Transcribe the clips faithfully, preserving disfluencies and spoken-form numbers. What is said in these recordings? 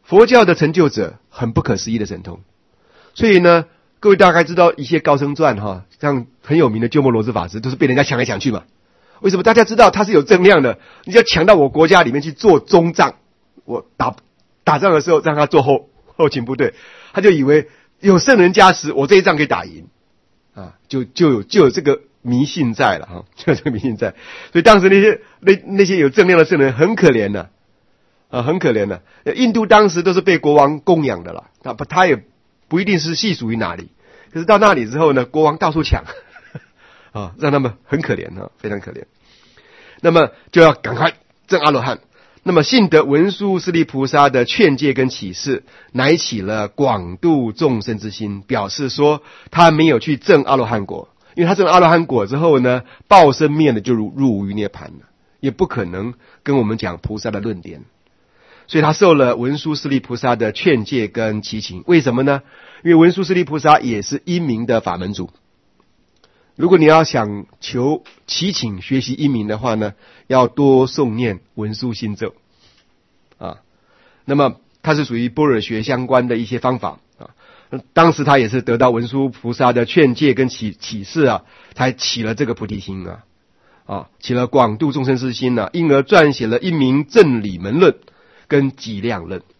佛教的成就者很不可思议的神通，所以呢，各位大概知道一些高僧传哈，像很有名的鸠摩罗什法师都是被人家抢来抢去嘛。为什么？大家知道他是有正量的，你要抢到我国家里面去做中帐，我打打仗的时候让他做后后勤部队，他就以为有圣人加持，我这一仗可以打赢啊，就就有就有这个迷信在了哈，就有这个迷信在。所以当时那些那那些有正量的圣人很可怜的啊，很可怜的。印度当时都是被国王供养的啦，他他也不一定是系属于哪里，可是到那里之后呢，国王到处抢啊，让他们很可怜啊，非常可怜。那么就要赶快证阿罗汉。那么信得文殊师利菩萨的劝诫跟启示，乃起了广度众生之心，表示说他没有去证阿罗汉果，因为他证阿罗汉果之后呢，报身灭了就入入无余涅槃了，也不可能跟我们讲菩萨的论点，所以他受了文殊师利菩萨的劝诫跟祈请。为什么呢？因为文殊师利菩萨也是因明的法门主。如果你要想求祈请学习因明的话呢，要多诵念文殊心咒啊。那么它是属于般若学相关的一些方法啊。当时他也是得到文殊菩萨的劝诫跟启启示啊，才起了这个菩提心啊，啊，起了广度众生之心啊，因而撰写了因明正理门论跟极量论。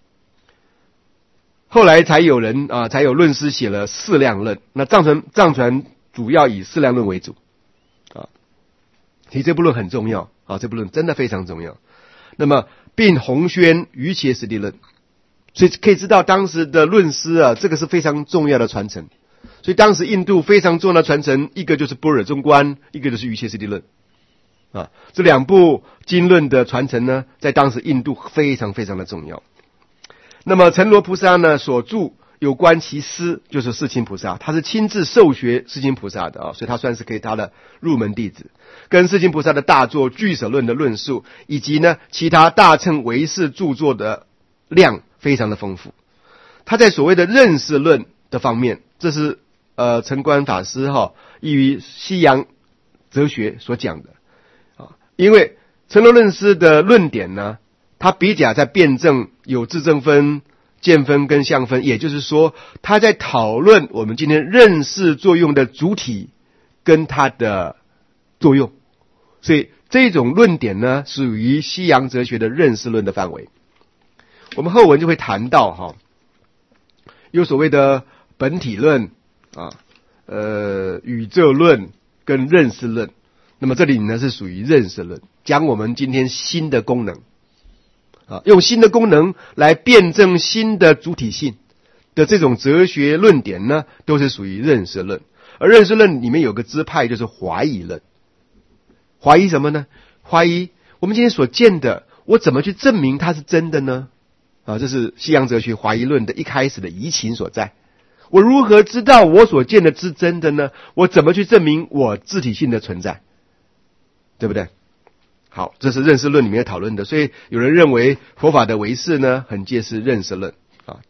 后来才有人啊，才有论师写了四量论。那藏传藏传主要以四量论为主啊，其实这部论很重要啊，这部论真的非常重要。那么并弘宣瑜伽师地论，所以可以知道当时的论师啊，这个是非常重要的传承。所以当时印度非常重要的传承，一个就是般若中观，一个就是瑜伽师地论啊，这两部经论的传承呢，在当时印度非常非常的重要。那么陈罗菩萨呢所著有关其师，就是世亲菩萨，他是亲自受学世亲菩萨的啊，所以他算是可以他的入门弟子。跟世亲菩萨的大作俱舍论的论述，以及呢其他大乘唯识著作的量非常的丰富。他在所谓的认识论的方面，这是呃陈观法师哈依于西洋哲学所讲的啊，因为陈罗论师的论点呢，他比较在辩证有自证分、见分跟相分，也就是说他在讨论我们今天认识作用的主体跟它的作用，所以这种论点呢属于西洋哲学的认识论的范围。我们后文就会谈到哈，有所谓的本体论啊，呃宇宙论跟认识论。那么这里呢是属于认识论，讲我们今天新的功能啊，用新的功能来辩证新的主体性的这种哲学论点呢，都是属于认识论。而认识论里面有个支派就是怀疑论。怀疑什么呢？怀疑我们今天所见的，我怎么去证明它是真的呢？啊，这是西洋哲学怀疑论的一开始的疑情所在。我如何知道我所见的是真的呢？我怎么去证明我自体性的存在？对不对？好，这是认识论里面讨论的。所以有人认为佛法的唯识呢，很介是认识论啊。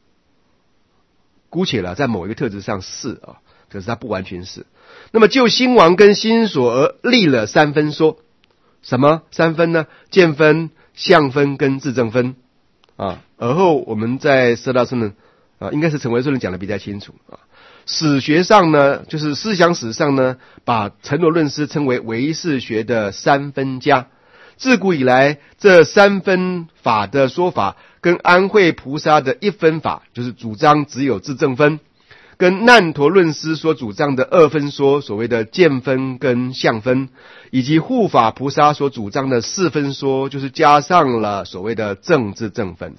姑且了，在某一个特质上是啊，可是它不完全是。那么就心王跟心所而立了三分说。什么三分呢？见分、相分跟自证分啊。而后我们在色道圣人啊，应该是陈唯顺人讲的比较清楚啊。史学上呢，就是思想史上呢，把陈罗论师称为唯识学的三分家。自古以来，这三分法的说法，跟安慧菩萨的一分法，就是主张只有自证分，跟难陀论师所主张的二分说，所谓的见分跟相分，以及护法菩萨所主张的四分说，就是加上了所谓的正自证分。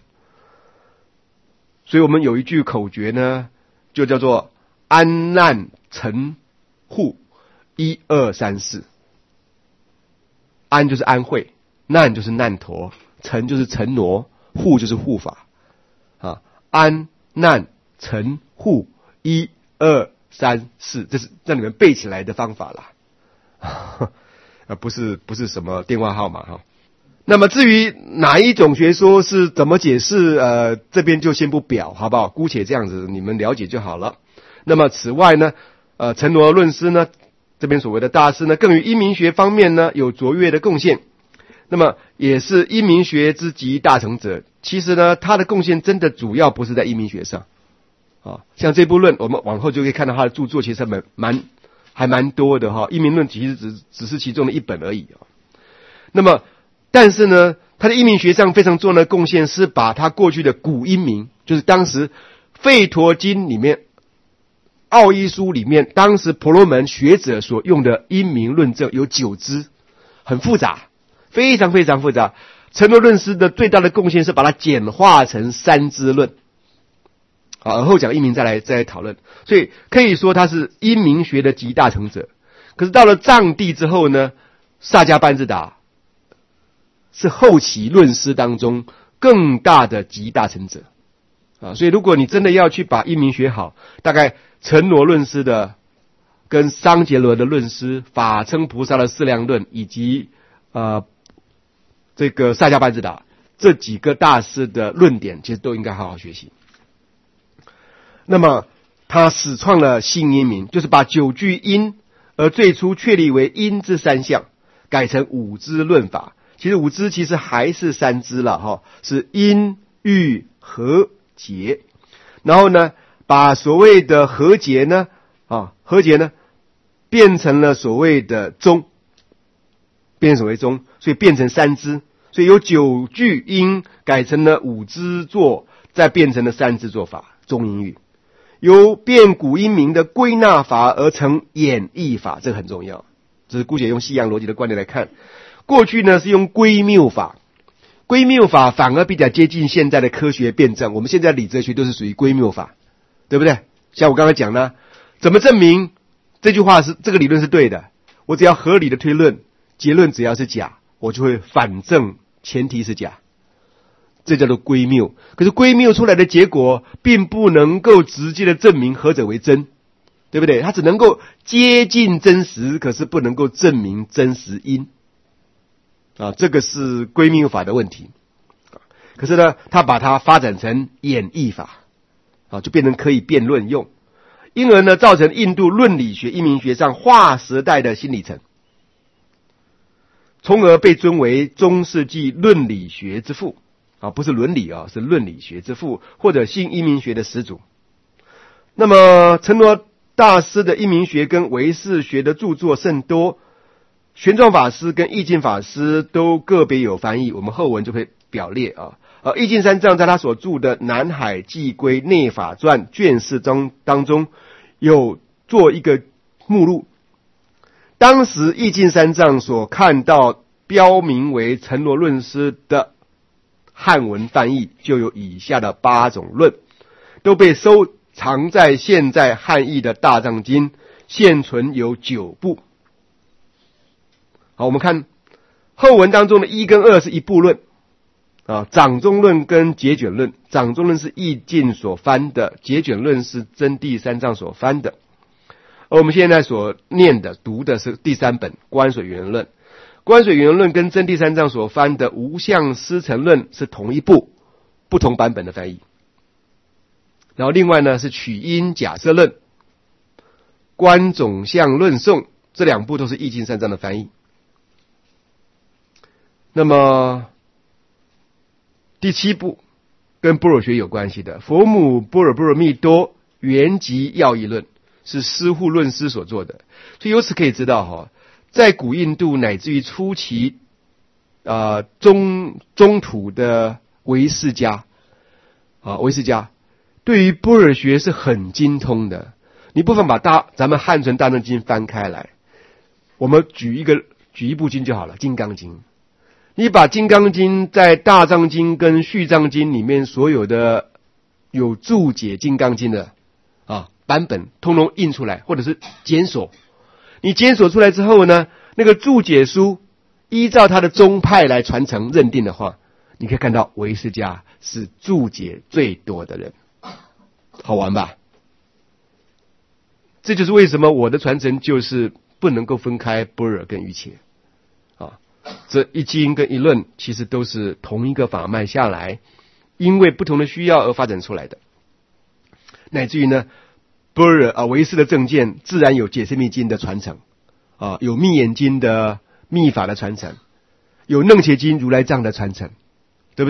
所以我们有一句口诀呢，就叫做安难成护一二三四。安就是安慧，难就是难陀，成就是成挪，护就是护法啊。安难成护一二三四，这是让你们背起来的方法啦，啊，不是不是什么电话号码哈。那么至于哪一种学说是怎么解释，呃，这边就先不表，好不好？姑且这样子，你们了解就好了。那么此外呢，呃，陈罗论师呢，这边所谓的大师呢，更于因明学方面呢有卓越的贡献。那么也是因明学之集大成者， 其实呢，他的贡献真的主要不是在阴明学上啊。像这部论，我们往后就可以看到他的著作其实蛮蛮还蛮多的哈。阴明论其实只只是其中的一本而已啊。那么，但是呢，他的阴明学上非常重要的贡献是把他过去的古阴明，就是当时吠陀经里面、奥义书里面，当时婆罗门学者所用的阴明论证有九支，很复杂，非常非常复杂。陈罗论师的最大的贡献是把它简化成三支论，好，而后讲阴明再来再来讨论。所以可以说他是阴明学的集大成者。可是到了藏地之后呢，萨迦班智达是后期论师当中更大的集大成者啊。所以如果你真的要去把阴明学好，大概陈罗论师的跟桑杰罗的论师、法称菩萨的四量论以及呃这个萨迦班智达这几个大师的论点，其实都应该好好学习。那么他始创了新阴明，就是把九句阴而最初确立为阴之三项，改成五支论法。其实五支其实还是三支了哈，是阴、郁、和、结。然后呢，把所谓的和结呢，啊和结呢，变成了所谓的中，变成所谓中，所以变成三支。所以由九句阴改成了五支坐，再变成了三支坐法，中阴郁。由变古阴明的归纳法而成演绎法，这个很重要。这是姑且用西洋逻辑的观点来看。过去呢是用归谬法，归谬法反而比较接近现在的科学辩证。我们现在理哲学都是属于归谬法，对不对？像我刚才讲呢，怎么证明这句话是这个理论是对的？我只要合理的推论，结论只要是假，我就会反证前提是假，这叫做归谬。可是归谬出来的结果并不能够直接的证明何者为真，对不对？它只能够接近真实，可是不能够证明真实因啊，这个是归谬法的问题。可是呢，他把它发展成演绎法啊，就变成可以辩论用，因而呢，造成印度论理学、阴明学上划时代的新里程，从而被尊为中世纪论理学之父啊，不是伦理啊，是论理学之父，或者新阴明学的始祖。那么陈罗大师的阴明学跟唯识学的著作甚多，玄奘法师跟义净法师都个别有翻译，我们后文就会表列啊。呃，义净三藏在他所著的《南海寄归内法传》卷四中当中有做一个目录。当时义净三藏所看到标明为陈罗论师的汉文翻译，就有以下的八种论，都被收藏在现在汉译的大藏经，现存有九部。好，我们看后文当中的一跟二是一部论啊，掌中论跟节卷论。掌中论是义净所翻的，节卷论是真谛三藏所翻的。而我们现在所念的读的是第三本观水圆论。观水圆论跟真谛三藏所翻的无相思成论是同一部，不同版本的翻译。然后另外呢是取因假设论、观总相论颂，这两部都是义净三藏的翻译。那么第七部跟般若学有关系的佛母般若波罗蜜多圆寂要义论，是师护论师所做的。所以由此可以知道哈，在古印度乃至于初期呃中中土的唯识家啊唯识家对于般若学是很精通的。你不妨把大咱们汉传大藏经翻开来，我们举一个举一部经就好了，金刚经。你把金刚经在大藏经跟续藏经里面所有的有注解金刚经的啊版本通通印出来，或者是检索。你检索出来之后呢，那个注解书依照它的宗派来传承认定的话，你可以看到唯识家是注解最多的人。好玩吧？这就是为什么我的传承就是不能够分开般若跟瑜伽啊。这一经跟一论其实都是同一个法脉下来，因为不同的需要而发展出来的。乃至于呢，般若啊唯识的正见自然有解释密经的传承啊，有密眼经的密法的传承，有楞伽经如来藏的传承，对不对？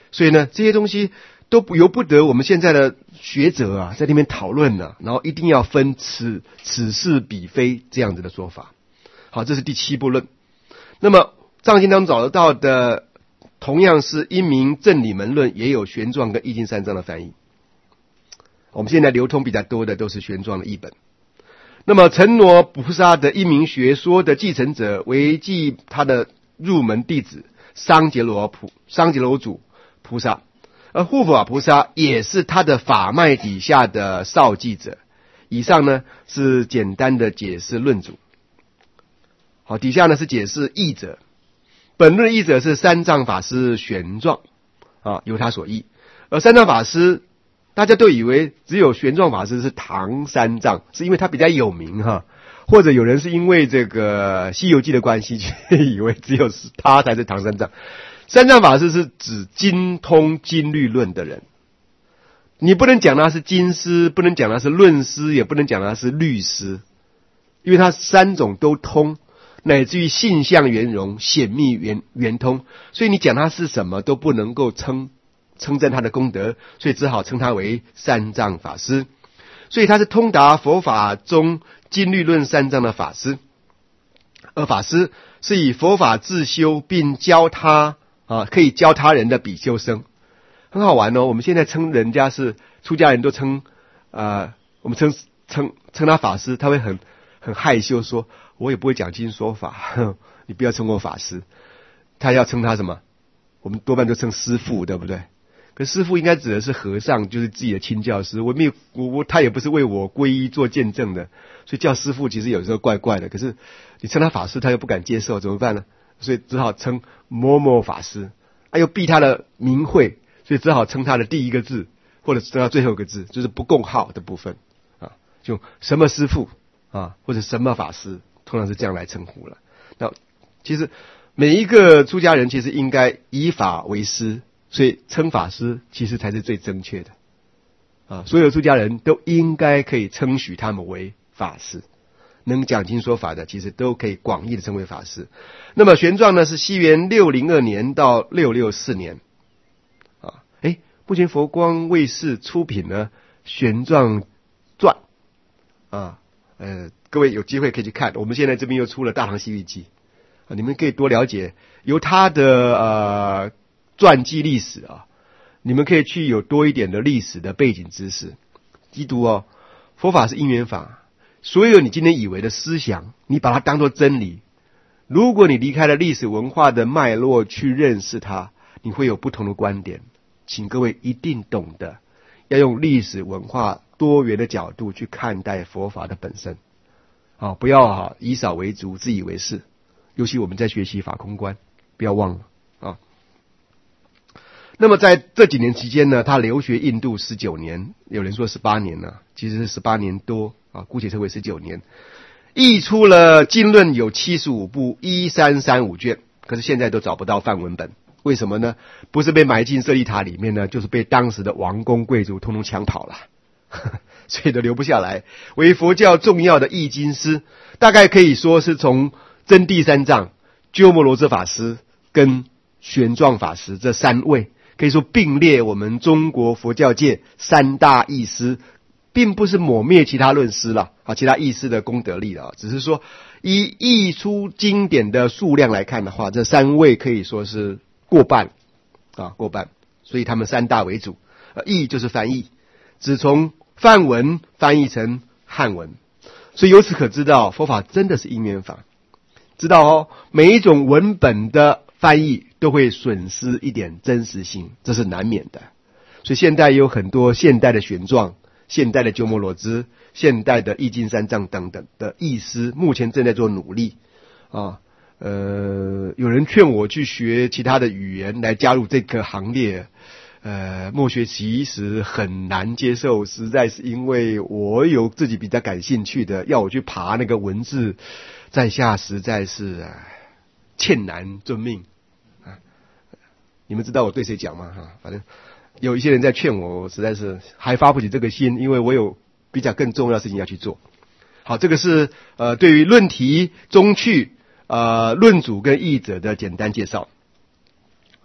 所以呢，这些东西都由不得我们现在的学者啊在那边讨论呢、啊，然后一定要分此此是彼非这样子的说法。好，这是第七部论。那么藏经当中找得到的，同样是阴明正理门论，也有玄奘跟易经三藏的翻译。我们现在流通比较多的都是玄奘的译本。那么承罗菩萨的阴明学说的继承者为继他的入门弟子商羯罗菩商羯罗主菩萨，而护法菩萨也是他的法脉底下的少继者。以上呢是简单的解释论主。好，底下呢是解释译者。本论译者是三藏法师玄奘啊，由他所译。而三藏法师大家都以为只有玄奘法师是唐三藏，是因为他比较有名哈，或者有人是因为这个《西游记》的关系，却以为只有是他才是唐三藏。三藏法师是指精通经律论的人，你不能讲他是经师，不能讲他是论师，也不能讲他是律师，因为他三种都通，乃至于性相圆融、显密圆圆通，所以你讲他是什么都不能够称称赞他的功德，所以只好称他为三藏法师。所以他是通达佛法中经律论三藏的法师。而法师是以佛法自修并教他啊，可以教他人的比丘生。很好玩哦，我们现在称人家是出家人都称呃，我们称称称他法师，他会很很害羞说，我也不会讲经说法，呵，你不要称我法师。他要称他什么？我们多半都称师父，对不对？可师父应该指的是和尚，就是自己的亲教师。我没有，我我他也不是为我皈依做见证的，所以叫师父其实有时候怪怪的。可是你称他法师，他又不敢接受，怎么办呢？所以只好称某某法师，啊又避他的名讳，所以只好称他的第一个字，或者称他最后一个字，就是不共号的部分啊，就什么师父啊，或者什么法师，通常是这样来称呼了。那其实每一个出家人其实应该以法为师。所以称法师其实才是最正确的啊！所有出家人都应该可以称许他们为法师，能讲经说法的，其实都可以广义的称为法师。那么玄奘呢，是西元六零二年到六六四年啊。诶，目前佛光卫视出品呢《玄奘传》啊，呃，各位有机会可以去看。我们现在这边又出了《大唐西域记》啊，你们可以多了解由他的呃。传记历史啊，你们可以去有多一点的历史的背景知识。基督哦，佛法是因缘法，所有你今天以为的思想，你把它当作真理。如果你离开了历史文化的脉络去认识它，你会有不同的观点。请各位一定懂得，要用历史文化多元的角度去看待佛法的本身。啊，不要啊以少为足，自以为是。尤其我们在学习法空观，不要忘了啊。那么在这几年期间呢，他留学印度十九年，有人说十八年呢、啊，其实是十八年多啊，姑且称为十九年。译出了经论有七十五部，一三三五卷，可是现在都找不到梵文本，为什么呢？不是被埋进舍利塔里面呢，就是被当时的王公贵族通通抢跑了，所以都留不下来。为佛教重要的译经师，大概可以说是从真谛三藏、鸠摩罗什法师跟玄奘法师这三位。可以说并列我们中国佛教界三大译师，并不是抹灭其他论师了啊，其他译师的功德力了，只是说以译出经典的数量来看的话，这三位可以说是过半啊，过半，所以他们三大为主。呃，译就是翻译，只从梵文翻译成汉文，所以由此可知道佛法真的是因缘法。知道哦，每一种文本的翻译都会损失一点真实性，这是难免的。所以现代有很多现代的玄奘、现代的鸠摩罗什、现代的易经三藏等等的译师，目前正在做努力啊。呃，有人劝我去学其他的语言来加入这个行列，呃，莫学其实很难接受，实在是因为我有自己比较感兴趣的，要我去爬那个文字，在下实在是、啊、欠难遵命。你们知道我对谁讲吗？哈，反正有一些人在劝我，我实在是还发不起这个心，因为我有比较更重要的事情要去做。好，这个是呃对于论题、中趣、呃论主跟译者的简单介绍。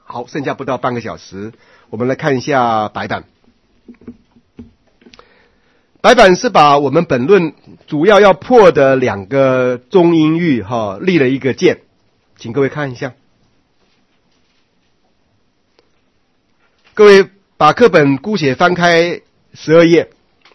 好，剩下不到半个小时，我们来看一下白板。白板是把我们本论主要要破的两个中音域哈立了一个键，请各位看一下。各位把课本姑且翻开十二页，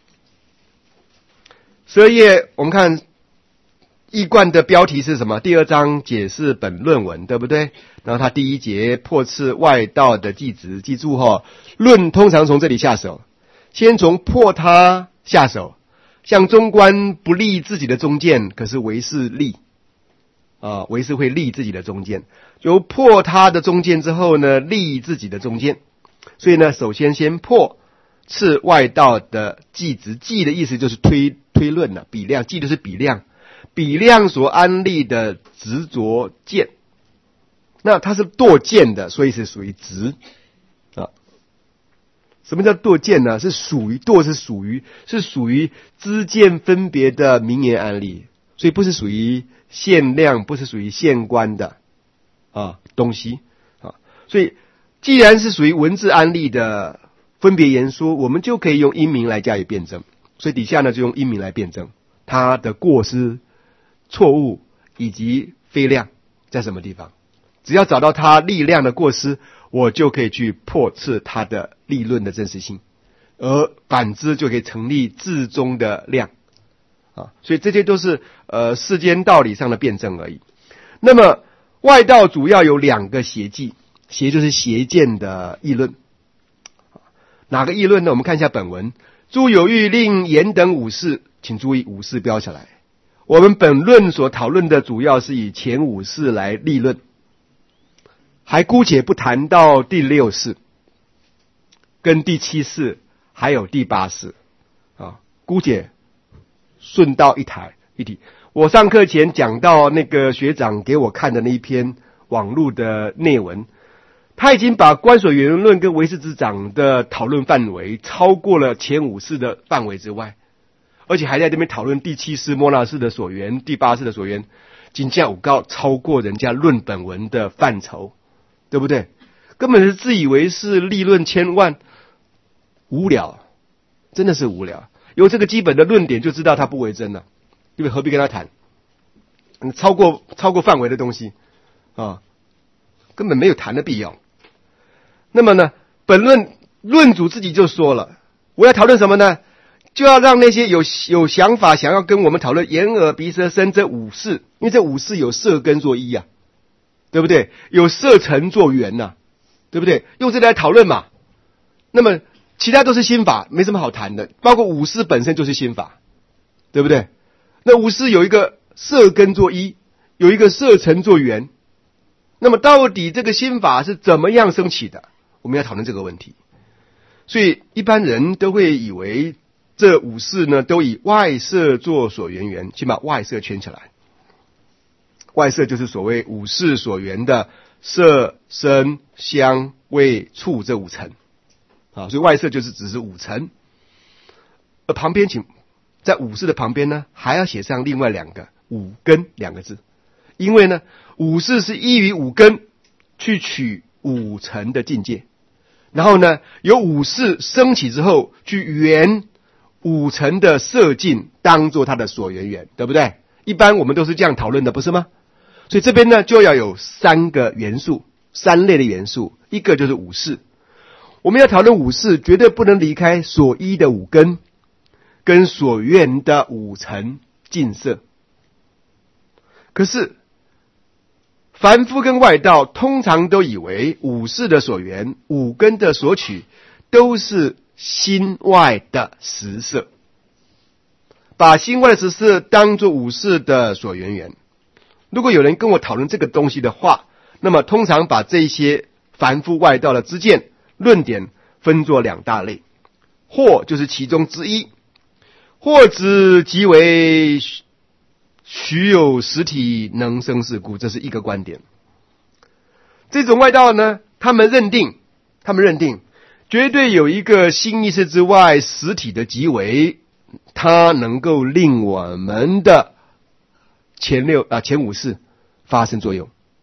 十二页我们看一贯的标题是什么？第二章解释本论文，对不对？然后他第一节破斥外道的记执，记住哈，论通常从这里下手，先从破他下手。像中观不立自己的中见，可是唯识立啊，唯识会立自己的中见，由破他的中见之后呢，立自己的中见。所以呢，首先先破斥外道的记执，记的意思就是推推论了，比量，记的是比量，比量所安立的执着见，那它是堕见的，所以是属于执啊。什么叫堕见呢？是属于堕是属于是属于知见分别的名言安立，所以不是属于限量，不是属于限观的啊东西啊。所以既然是属于文字安立的分别言说，我们就可以用音名来加以辩证。所以底下呢就用音名来辩证它的过失、错误以及非量在什么地方。只要找到它力量的过失，我就可以去破斥它的立论的真实性，而反之就可以成立至中的量啊。所以这些都是呃世间道理上的辩证而已。那么外道主要有两个邪计，邪就是邪见的议论。哪个议论呢？我们看一下本文。诸有欲令言等五事，请注意五事标起来。我们本论所讨论的主要是以前五事来立论，还姑且不谈到第六事跟第七事还有第八事啊，姑且顺道一谈一提。我上课前讲到那个学长给我看的那一篇网络的内文，他已经把观所缘论跟唯识之长的讨论范围超过了前五事的范围之外，而且还在这边讨论第七事莫那式的所缘，第八事的所缘，真正有高超过人家论本文的范畴，对不对？根本是自以为是立论千万，无聊，真的是无聊。有这个基本的论点就知道他不为真了，因为何必跟他谈？超过超过范围的东西啊，根本没有谈的必要。那么呢，本论论主自己就说了，我要讨论什么呢？就要让那些有有想法想要跟我们讨论眼耳鼻舌身这五事，因为这五事有色根做一啊，对不对？有色尘做缘呐、啊，对不对？用这来讨论嘛。那么其他都是心法，没什么好谈的，包括五事本身就是心法，对不对？那五事有一个色根做一，有一个色尘做缘，那么到底这个心法是怎么样升起的？我们要讨论这个问题。所以一般人都会以为这五事呢都以外色做所缘缘，请把外色圈起来。外色就是所谓五事所缘的色、声、香、味、触这五层啊，所以外色就是只是五层。而旁边请在五事的旁边呢，还要写上另外两个五根两个字，因为呢，五事是依于五根去取五层的境界，然后呢，由五事升起之后去缘五层的色境，当做它的所缘缘，对不对？一般我们都是这样讨论的，不是吗？所以这边呢，就要有三个元素，三类的元素，一个就是五事。我们要讨论五事，绝对不能离开所依的五根跟所缘的五层境色。可是凡夫跟外道通常都以为五事的所缘、五根的所取都是心外的实色，把心外的实色当作五事的所缘缘。如果有人跟我讨论这个东西的话，那么通常把这些凡夫外道的知见论点分作两大类，或就是其中之一，或之即为许有实体能生是故，这是一个观点。这种外道呢，他们认定他们认定绝对有一个心意识之外实体的即为，它能够令我们的前六啊前五事发生作用，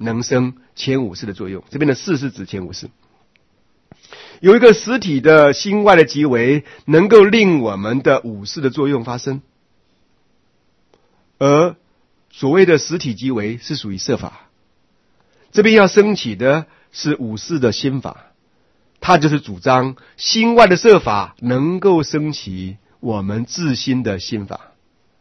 能生前五识的作用。这边的识是指前五识。有一个实体的心外的极微，能够令我们的五识的作用发生。而所谓的实体极微是属于色法，这边要升起的是五识的心法，它就是主张心外的色法能够升起我们自心的心法。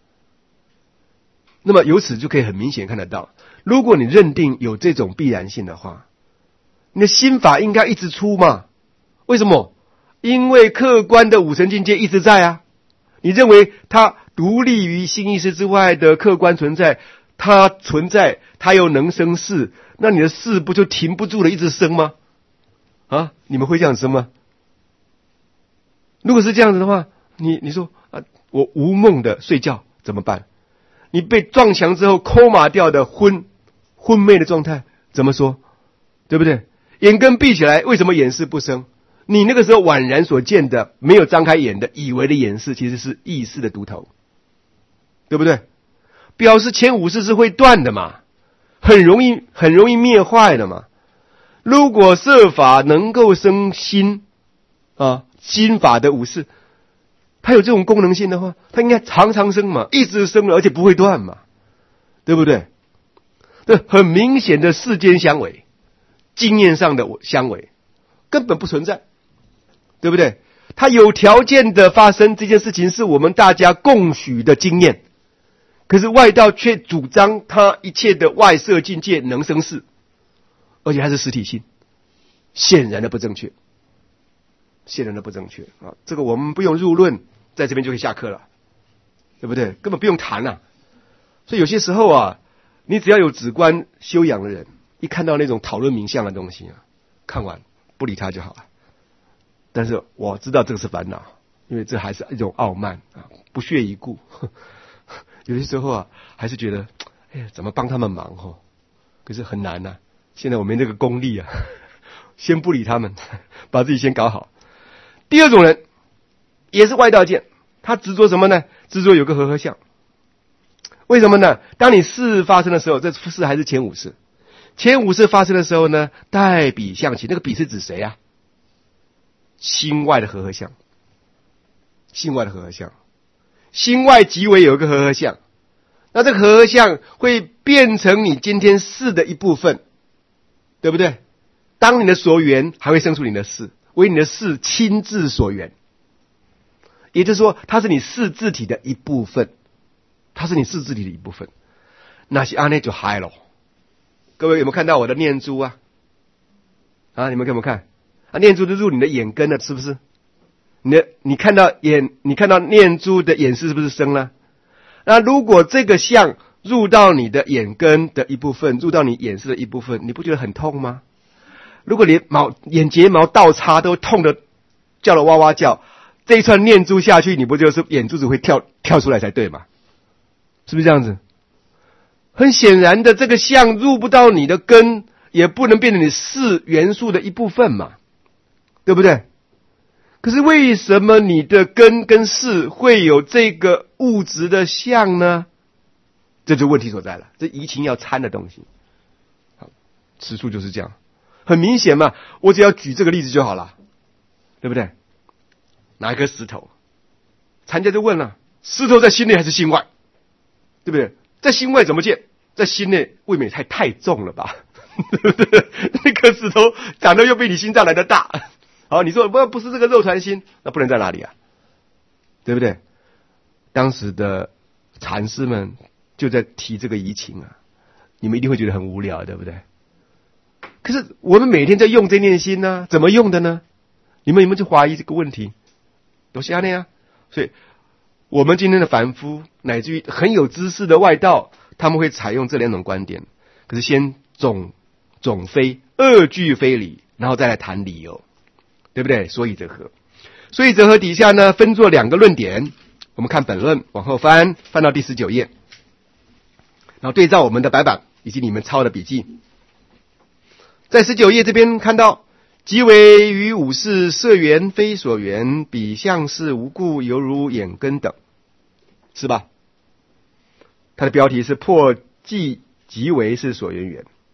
那么由此就可以很明显看得到，如果你认定有这种必然性的话，你的心法应该一直出嘛？为什么？因为客观的五尘境界一直在啊。你认为它独立于心意识之外的客观存在，它存在，它又能生识，那你的识不就停不住了，一直生吗？啊，你们会这样生吗？如果是这样子的话，你你说啊，我无梦的睡觉怎么办？你被撞墙之后抠麻掉的昏昏昧的状态怎么说？对不对？眼根闭起来，为什么眼识不生？你那个时候宛然所见的没有张开眼的以为的眼识，其实是意识的独头，对不对？表示前五识是会断的嘛，很容易很容易灭坏的嘛。如果色法能够生心啊，心法的五识，它有这种功能性的话，它应该常常生嘛，一直生了，而且不会断嘛，对不对？这很明显的世间相违，经验上的相违，根本不存在，对不对？它有条件的发生这件事情是我们大家共许的经验，可是外道却主张它一切的外色境界能生识，而且它是实体性，显然的不正确，显然的不正确啊！这个我们不用入论，在这边就可以下课了，对不对？根本不用谈啊。所以有些时候啊，你只要有止观修养的人，一看到那种讨论名相的东西啊，看完不理他就好了。但是我知道这个是烦恼，因为这还是一种傲慢啊，不屑一顾。有些时候啊，还是觉得，哎呀，怎么帮他们忙哦？可是很难呐、啊。现在我没那个功力啊，先不理他们，把自己先搞好。第二种人也是外道见，他执着什么呢？执着有个和合相。为什么呢？当你事发生的时候，这事还是前五识。前五识发生的时候呢，带比相起，那个比是指谁啊？心外的和合相，心外的和合相，心外即为有一个和合相，那这个和合相会变成你今天事的一部分，对不对？当你的所缘还会生出你的事，为你的事亲自所缘，也就是说，它是你事自体的一部分，它是你事自体的一部分。那是安内就嗨了。各位有没有看到我的念珠啊？啊，你们有没有看？啊，念珠就入你的眼根了，是不是？你的你看到眼，你看到念珠的眼识是不是生了？那如果这个相入到你的眼根的一部分，入到你眼识的一部分，你不觉得很痛吗？如果连毛眼睫毛倒插都痛得叫了哇哇叫，这一串念珠下去，你不就是眼珠子会跳跳出来才对吗？是不是这样子？很显然的，这个相入不到你的根，也不能变成你识元素的一部分嘛，对不对？可是为什么你的根跟识会有这个物质的相呢？这就问题所在了，这移情要参的东西。好，此处就是这样，很明显嘛，我只要举这个例子就好了，对不对？拿一颗石头，禅家就问了，石头在心内还是心外？对不对？在心外怎么见？在心内未免太太重了吧？对不对？那颗石头长得又比你心脏来的大。好，你说不不是这个肉团心，那不能在哪里啊？对不对？当时的禅师们就在提这个移情啊，你们一定会觉得很无聊，对不对？可是我们每天在用这念心呢、啊，怎么用的呢？你们有没有去怀疑这个问题？都是这样啊。所以我们今天的凡夫，乃至于很有知识的外道，他们会采用这两种观点。可是先总总非二句非理，然后再来谈理由，对不对？所以则合，所以则合底下呢，分作两个论点。我们看本论，往后翻，翻到第十九页，然后对照我们的白板以及你们抄的笔记，在十九页这边看到，即为于五识色缘非所缘，比相是无故，犹如眼根等，是吧？它的标题是破即即为是所缘缘。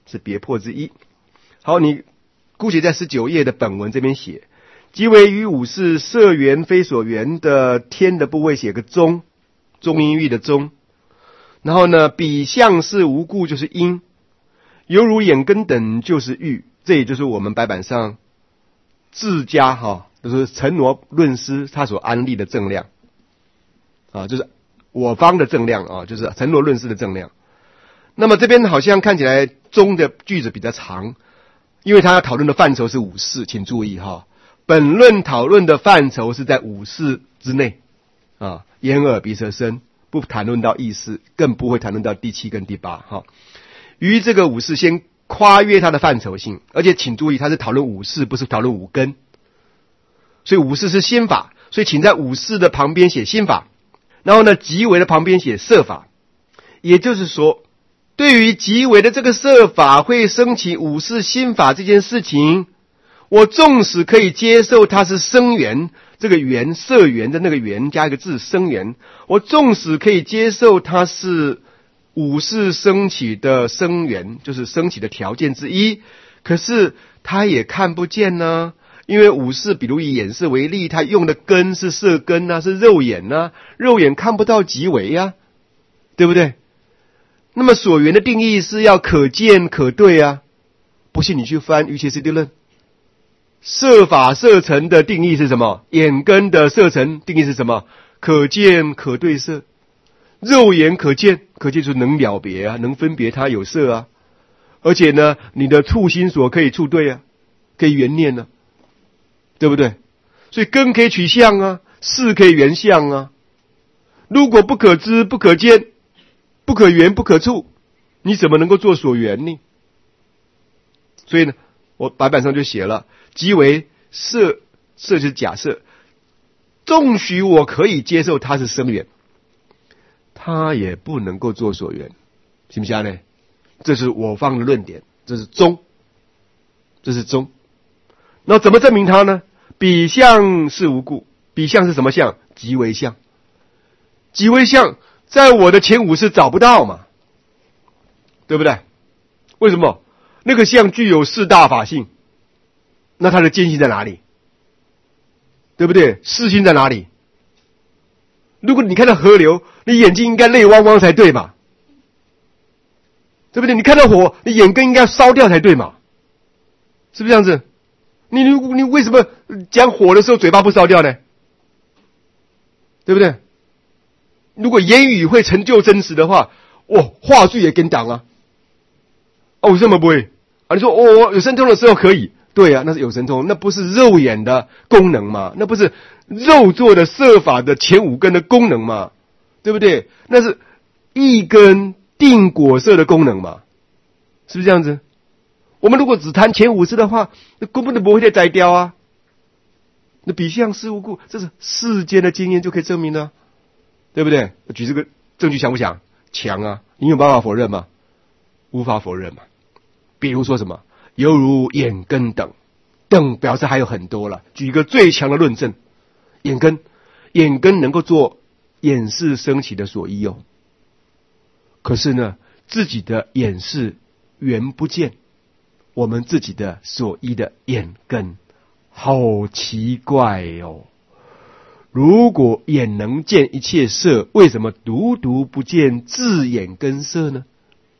是别破之一。好，你姑且在十九页的本文这边写，即为于五事色缘非所缘的天的部位写个中，中音域的中。然后呢，比相是无故就是因，犹如眼根等就是欲，这也就是我们白板上自家哈，就是陈罗论师他所安立的正量啊，就是我方的正量啊，就是陈罗论师的正量。那么这边好像看起来中的句子比较长，因为他要讨论的范畴是五事，请注意哈，本论讨论的范畴是在五事之内啊，眼耳鼻舌身。不谈论到意识，更不会谈论到第七跟第八哈。于这个五事先跨越它的范畴性，而且请注意，它是讨论五事，不是讨论五根。所以五事是心法，所以请在五事的旁边写心法，然后呢，极微的旁边写色法。也就是说，对于极微的这个色法会升起五事心法这件事情，我纵使可以接受它是生缘。这个缘色缘的那个缘加一个字生缘，我纵使可以接受它是五事升起的生缘，就是升起的条件之一，可是它也看不见呢、啊，因为五事比如以眼识为例，它用的根是色根啊，是肉眼啊，肉眼看不到极微啊，对不对？那么所缘的定义是要可见可对啊，不信你去翻瑜伽师地论。色法色尘的定义是什么？眼根的色尘定义是什么？可见可对色，肉眼可见，可见就是能了别啊，能分别它有色啊。而且呢，你的触心所可以触对啊，可以缘念啊，对不对？所以根可以取相啊，事可以缘相啊。如果不可知、不可见、不可缘、不可触，你怎么能够做所缘呢？所以呢，我白板上就写了。即为色，色就是假设，纵许我可以接受它是生缘，它也不能够做所缘，行不行呢？这是我方的论点，这是中，这是中。那怎么证明它呢？比相是无故，比相是什么相？即为相，即为相，在我的前五识找不到嘛，对不对？为什么？那个相具有四大法性。那它的见性在哪里？对不对？视性在哪里？如果你看到河流，你眼睛应该泪汪汪才对嘛，对不对？你看到火，你眼根应该烧掉才对嘛，是不是这样子？你你你为什么讲火的时候嘴巴不烧掉呢？对不对？如果言语会成就真实的话，哦，话剧也跟档啊，哦，为什么不会啊？你说哦，有神通的时候可以。对啊，那是有神通，那不是肉眼的功能嘛？那不是肉做的色法的前五根的功能嘛？对不对？那是一根定果色的功能嘛？是不是这样子？我们如果只谈前五识的话，那根本就不会再摘掉啊。那比相是无故，这是世间的经验就可以证明了，对不对？举这个证据强不强？强啊！你有办法否认吗？无法否认嘛。比如说什么？犹如眼根等，等表示还有很多了。举一个最强的论证，眼根，眼根能够做眼识升起的所依哦。可是呢，自己的眼识缘不见，我们自己的所依的眼根，好奇怪哦。如果眼能见一切色，为什么独独不见自眼根色呢？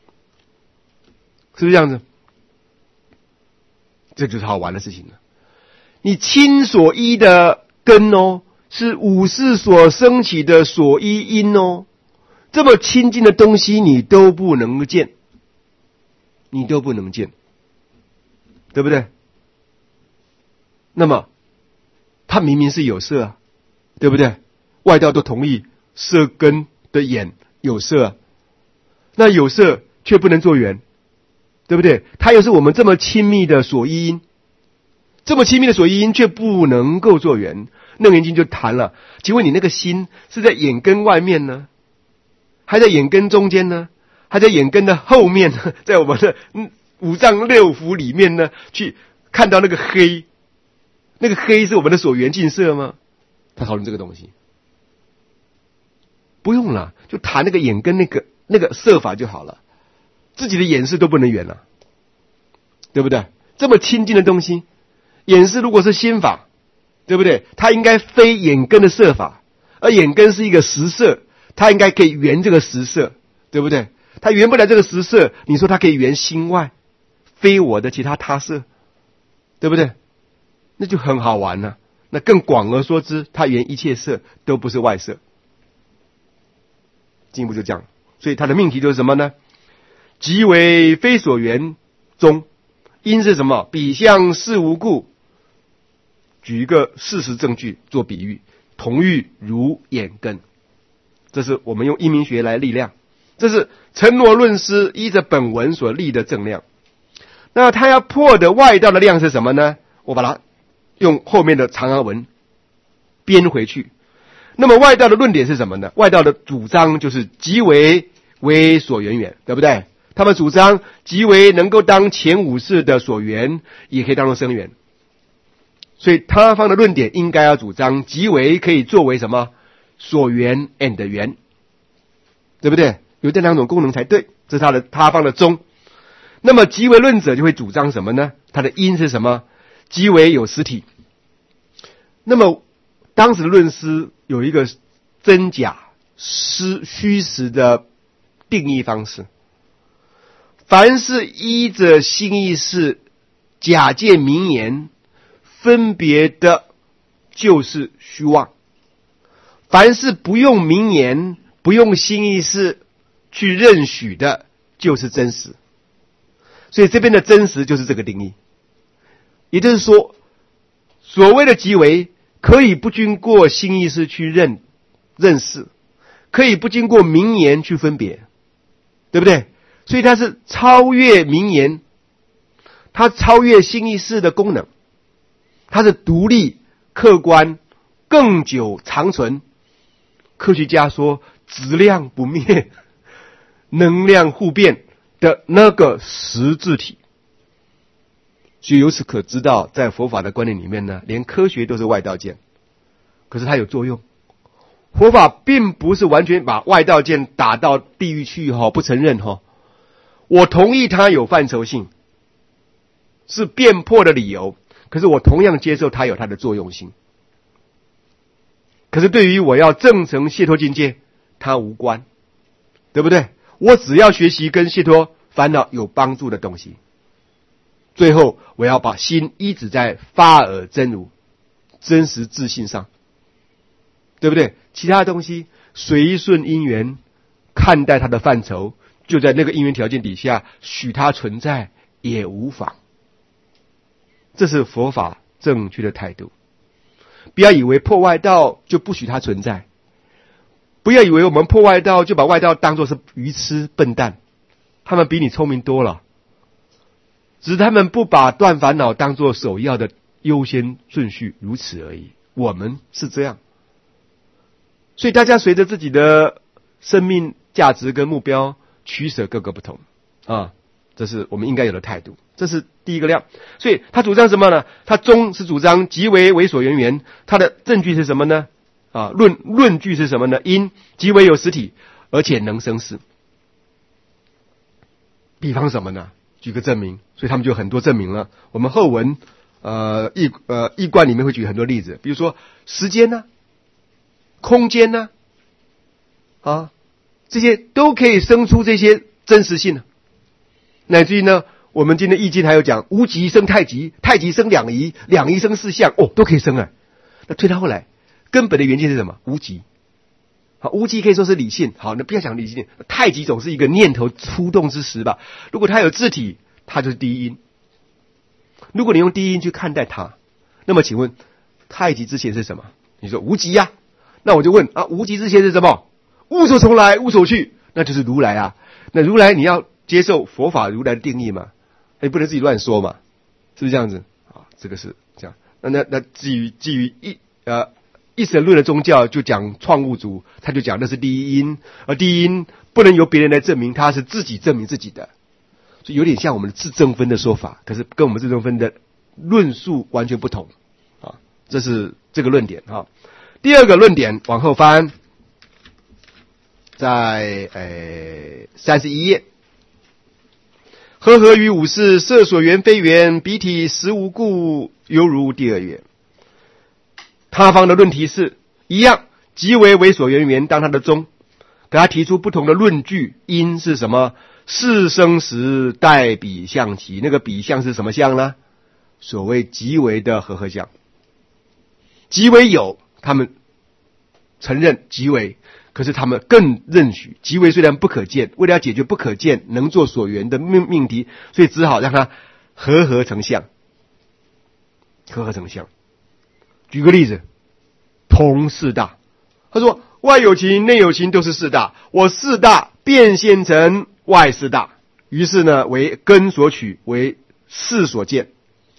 是不是这样子？这就是好玩的事情了。你亲所依的根哦，是五识所升起的所依因哦。这么亲近的东西，你都不能见，你都不能见，对不对？那么，它明明是有色啊，对不对？外道都同意色根的眼有色啊，那有色却不能做缘。对不对？它又是我们这么亲密的所依因，这么亲密的所依因却不能够做缘。楞严经就谈了，请问你那个心是在眼根外面呢，还在眼根中间呢，还在眼根的后面呢？在我们的五脏六腑里面呢，去看到那个黑，那个黑是我们的所缘境色吗？他讨论这个东西，不用了，就谈那个眼根那个那个色法就好了。自己的眼识都不能圆了， 对不对？这么亲近的东西，眼识如果是心法，对不对？它应该非眼根的色法，而眼根是一个实色，它应该可以圆这个实色，对不对？它圆不了这个实色，你说它可以圆心外非我的其他他色，对不对？那就很好玩了、啊。那更广而说之，它圆一切色都不是外色。进一步就这样，所以它的命题就是什么呢？即为非所缘中，因是什么？彼相事无故。举一个事实证据做比喻，同欲如眼根。这是我们用因明学来立量，这是陈罗论师依着本文所立的正量。那他要破的外道的量是什么呢？我把它用后面的长行文编回去。那么外道的论点是什么呢？外道的主张就是即为为所缘缘，对不对？他们主张即为能够当前五世的所缘，也可以当作生缘。所以他方的论点应该要主张即为可以作为什么？所缘 and 缘，对不对？有这两种功能才对，这是他的他方的宗。那么即为论者就会主张什么呢？他的因是什么？即为有实体。那么当时的论师有一个真假实虚实的定义方式，凡是依着心意识假借名言分别的，就是虚妄；凡是不用名言不用心意识去认许的，就是真实。所以这边的真实就是这个定义，也就是说，所谓的即为可以不经过心意识去认认识，可以不经过名言去分别，对不对？所以它是超越名言，它超越心意识的功能，它是独立、客观、更久长存。科学家说质量不灭、能量互变的那个实质体。所以由此可知道，在佛法的观念里面呢，连科学都是外道见，可是它有作用。佛法并不是完全把外道见打到地狱去哈，不承认哈。我同意它有范畴性，是辩破的理由，可是我同样接受它有它的作用性。可是对于我要证成解脱境界，它无关，对不对？我只要学习跟解脱烦恼有帮助的东西。最后我要把心依止在发耳真如真实自信上，对不对？其他的东西随顺因缘看待它的范畴，就在那个因缘条件底下许它存在也无妨。这是佛法正确的态度。不要以为破外道就不许它存在，不要以为我们破外道就把外道当作是愚痴笨蛋，他们比你聪明多了，只是他们不把断烦恼当作首要的优先顺序，如此而已。我们是这样，所以大家随着自己的生命价值跟目标取舍各个不同啊，这是我们应该有的态度。这是第一个量。所以他主张什么呢？他宗是主张即为为所缘缘，他的证据是什么呢？啊，论论据是什么呢？因即为有实体，而且能生事。比方什么呢？举个证明，所以他们就很多证明了。我们后文呃易呃易观里面会举很多例子，比如说时间呢、啊、空间呢、啊，啊，这些都可以生出这些真实性呢、啊。乃至于呢，我们今天易经还有讲无极生太极，太极生两仪，两仪生四象，哦，都可以生啊。那推到后来，根本的原件是什么？无极。好，无极可以说是理性。好，那不要讲理性，太极总是一个念头出动之时吧。如果它有字体，它就是第一因。如果你用第一因去看待它，那么请问太极之前是什么？你说无极呀、啊，那我就问啊，无极之前是什么？无所从来，无所去，那就是如来啊。那如来你要接受佛法如来的定义嘛？你不能自己乱说嘛？是不是这样子？啊，这个是这样。那那那至于至于一呃。一神论的宗教就讲创物主，他就讲那是第一因，而第一因不能由别人来证明，他是自己证明自己的，所以有点像我们的自证分的说法，可是跟我们自证分的论述完全不同啊。这是这个论点啊。第二个论点往后翻，在呃三十一页， 和合于五事，色所缘非缘，彼体实无故，犹如第二缘。他方的论题是一样，即为为所缘缘当他的宗，给他提出不同的论据。因是什么？是生时带比相起，那个比相是什么相呢？所谓即为的和合相。即为有，他们承认即为，可是他们更认许即为虽然不可见，为了要解决不可见能作所缘的命命题，所以只好让它和合成相，和合成相。举个例子，同四大，他说外有情内有情都是四大，我四大变现成外四大，于是呢为根所取，为事所见。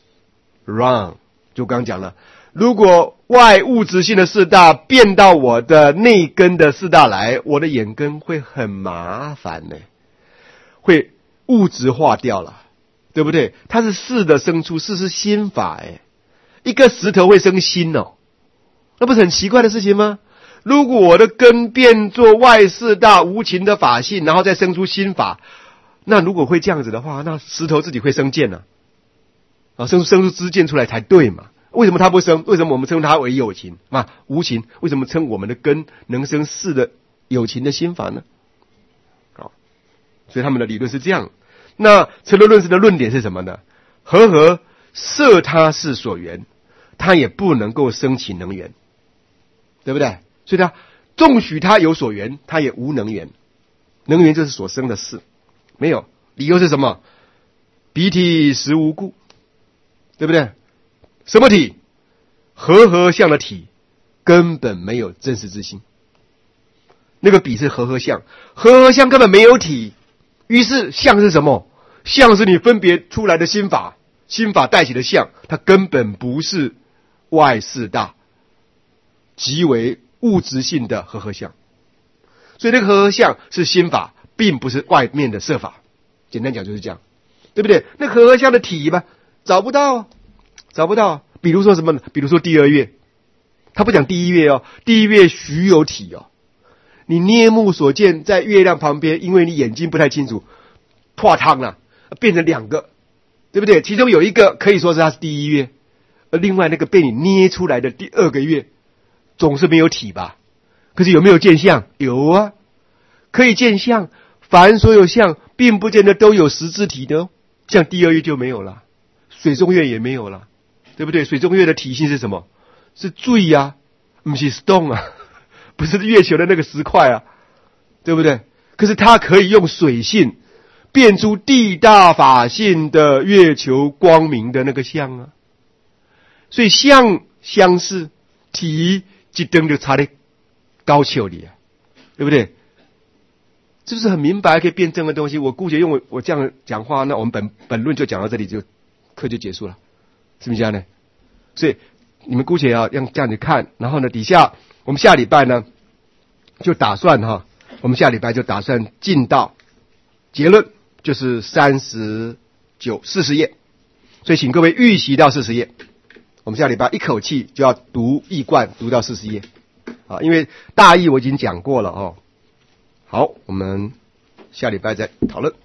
wrong， 就刚讲了，如果外物质性的四大变到我的内根的四大来，我的眼根会很麻烦呢，会物质化掉了，对不对？它是事的生出，事是心法哎，一个石头会生心哦，那不是很奇怪的事情吗？如果我的根变作外四大无情的法性，然后再生出心法，那如果会这样子的话，那石头自己会生剑呢、啊，啊，生出生出知见出来才对嘛。为什么它不生？为什么我们称它为有情啊？无情？为什么称我们的根能生事的有情的心法呢？好，所以他们的理论是这样。那成论论师的论点是什么呢？和合色它是所缘，它也不能够生起能缘，对不对？所以它纵许它有所缘，它也无能缘。能缘就是所生的事，没有。理由是什么？彼体实无故，对不对？什么体？和合相的体根本没有真实之心。那个比是和合相，和合相根本没有体，于是相是什么？相是你分别出来的心法，心法带起的相，它根本不是外四大，即为物质性的和合相。所以那个和合相是心法，并不是外面的色法。简单讲就是这样，对不对？那和合相的体吧，找不到啊。找不到，比如说什么呢？比如说第二月，他不讲第一月哦，第一月虚有体哦。你捏目所见，在月亮旁边，因为你眼睛不太清楚，破汤了，变成两个，对不对？其中有一个可以说是它是第一月，而另外那个被你捏出来的第二个月，总是没有体吧？可是有没有见相？有啊，可以见相。凡所有相，并不见得都有实质体的哦。像第二月就没有了，水中月也没有了。对不对？水中月的体性是什么？是水呀、啊，不是 stone 啊，不是月球的那个石块啊，对不对？可是它可以用水性变出地大法性的月球光明的那个相啊，所以相相似，体一灯就差在高丘里啊，对不对？这不是很明白可以辩证的东西？我姑且用我我这样讲话，那我们本本论就讲到这里，就课就结束了。是不是这样呢？所以你们姑且要让这样子看，然后呢，底下我们下礼拜呢就打算哈，我们下礼拜就打算进到结论，就是三十九四十页，所以请各位预习到四十页。我们下礼拜一口气就要读易贯读到四十页啊，因为大意我已经讲过了哦。好，我们下礼拜再讨论。